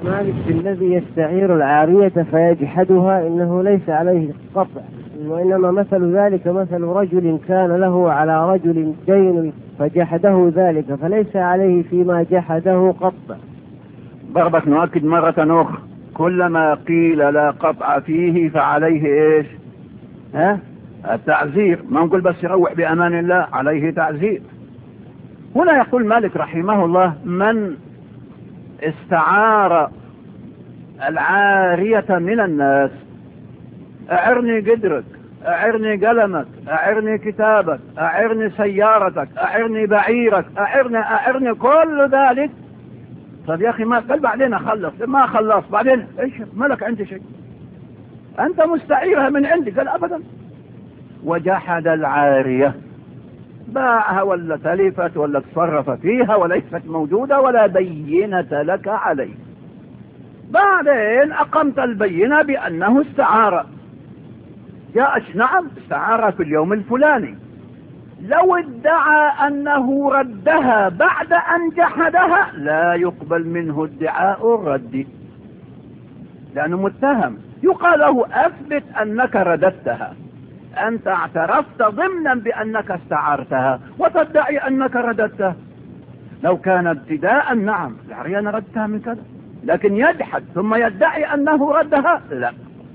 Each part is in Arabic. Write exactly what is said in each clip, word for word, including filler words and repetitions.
مالك بالذي يستعير العارية فيجحدها إنه ليس عليه قطع، وإنما مثل ذلك مثل رجل كان له على رجل دين فجحده ذلك فليس عليه فيما جحده قطع. برضك نؤكد مرة أخرى، كلما قيل لا قطع فيه فعليه إيش؟ ها؟ التعزير. ما نقول بس يروح بأمان الله، عليه تعزير. هنا يقول مالك رحمه الله: من استعار العارية من الناس، أعرني قدرك، أعرني قلمك، أعرني كتابك، أعرني سيارتك، أعرني بعيرك، أعرني أعرني كل ذلك. طب يا أخي ما قال بعدين أخلص، ما خلص بعدين إيش ملك عندي شيء، أنت مستعيرها من عندي. قال أبدا. وجحد العارية، باعها ولا تلفت ولا تصرف فيها وليست موجودة ولا بينة لك عليه. بعدين أقمت البينة بأنه استعار. يا أش نعم استعار في اليوم الفلاني. لو ادعى أنه ردها بعد أن جحدها لا يقبل منه ادعاء الرد، لأنه متهم. يقال له: أثبت أنك رددتها، أنت اعترفت ضمنا بأنك استعارتها وتدعي أنك رددتها. لو كان ابتداء نعم العارية أنا ردتها من كذا، لكن يجحد ثم يدعي أنه ردها لا.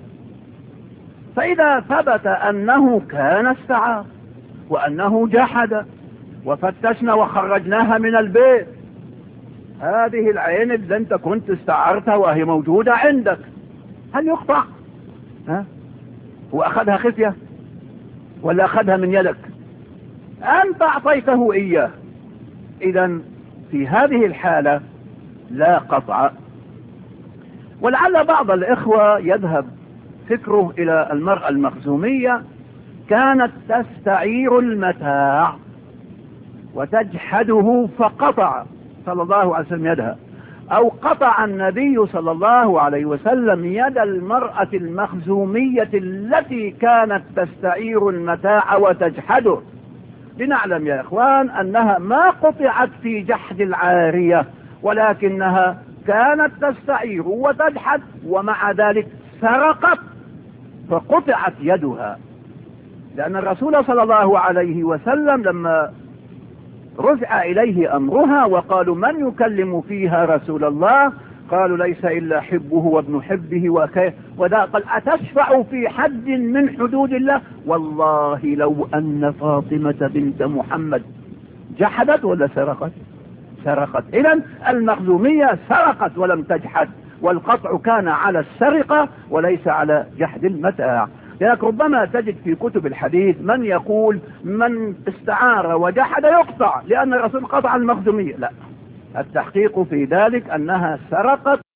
فإذا ثبت أنه كان استعار وأنه جحد وفتشنا وخرجناها من البيت، هذه العين اللي أنت كنت استعارتها وهي موجودة عندك، هل يقطع؟ ها؟ هو أخذها خفية ولا أخذها من يدك؟ أنت أعطيته إياه. إذن في هذه الحالة لا قطع. ولعل بعض الإخوة يذهب فكره إلى المرأة المخزومية، كانت تستعير المتاع وتجحده فقطع صلى الله عليه وسلم يدها، أو قطع النبي صلى الله عليه وسلم يد المرأة المخزومية التي كانت تستعير المتاع وتجحده. لنعلم يا إخوان أنها ما قطعت في جحد العارية، ولكنها كانت تستعير وتجحد ومع ذلك سرقت فقطعت يدها. لأن الرسول صلى الله عليه وسلم لما رجع إليه أمرها وقالوا: من يكلم فيها رسول الله؟ قالوا: ليس إلا حبه وابن حبه وكيف وذا. قال: أتشفع في حد من حدود الله؟ والله لو أن فاطمة بنت محمد جحدت ولا سرقت؟ سرقت. إذن المخزومية سرقت ولم تجحد، والقطع كان على السرقة وليس على جحد المتاع. لذلك ربما تجد في كتب الحديث من يقول: من استعار وجحد يقطع لأن الرسول قطع المخزومية. لا، التحقيق في ذلك أنها سرقت